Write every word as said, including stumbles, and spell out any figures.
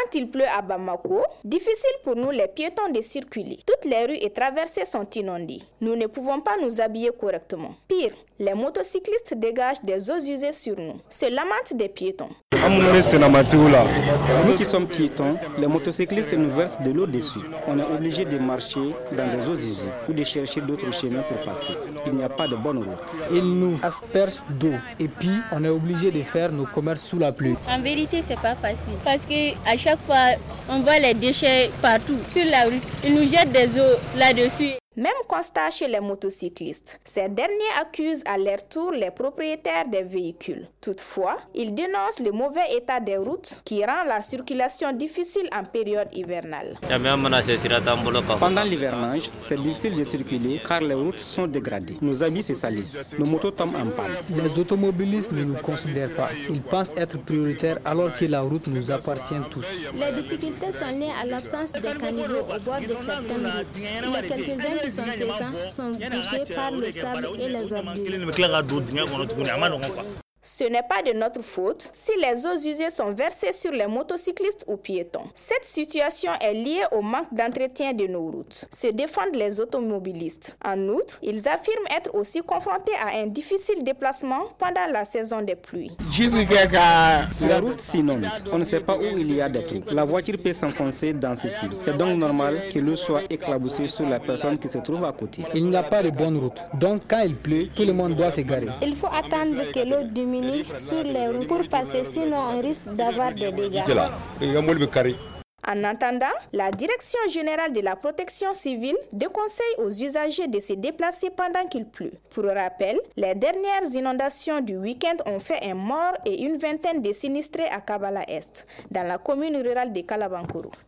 Quand il pleut à Bamako, difficile pour nous les piétons de circuler. Toutes les rues et traversées sont inondées. Nous ne pouvons pas nous habiller correctement. Pire, les motocyclistes dégagent des eaux usées sur nous, se lamentent des piétons. Nous qui sommes piétons, les motocyclistes nous versent de l'eau dessus. On est obligé de marcher dans des eaux usées ou de chercher d'autres chemins pour passer. Il n'y a pas de bonne route. Ils nous aspergent d'eau et puis on est obligé de faire nos commerces sous la pluie. En vérité, c'est pas facile parce qu'à chaque fois, on voit les déchets partout sur la rue. Ils nous jettent des eaux là-dessus. Même constat chez les motocyclistes. Ces derniers accusent à leur tour les propriétaires des véhicules. Toutefois, ils dénoncent le mauvais état des routes qui rend la circulation difficile en période hivernale. Pendant l'hivernage, c'est difficile de circuler car les routes sont dégradées. Nos habits se salissent. Nos motos tombent en panne. Les automobilistes ne nous considèrent pas. Ils pensent être prioritaires alors que la route nous appartient tous. Les difficultés sont liées à l'absence de caniveaux au bord de certaines routes. Il y a quelques-uns qui sont présents sont bouchés par le sable et les ordures. Ce n'est pas de notre faute si les eaux usées sont versées sur les motocyclistes ou piétons. Cette situation est liée au manque d'entretien de nos routes, se défendent les automobilistes. En outre, ils affirment être aussi confrontés à un difficile déplacement pendant la saison des pluies. La route s'inonde, on ne sait pas où il y a des trous. La voiture peut s'enfoncer dans ceci. C'est donc normal que l'eau soit éclaboussée sur la personne qui se trouve à côté. Il n'y a pas de bonne route, donc quand il pleut, tout le monde doit se garer. Il faut attendre que l'eau diminue sur les routes pour passer, sinon on risque d'avoir des dégâts. En attendant, la Direction générale de la protection civile déconseille aux usagers de se déplacer pendant qu'il pleut. Pour rappel, les dernières inondations du week-end ont fait un mort et une vingtaine de sinistrés à Kabala Est, dans la commune rurale de Kalabankoro.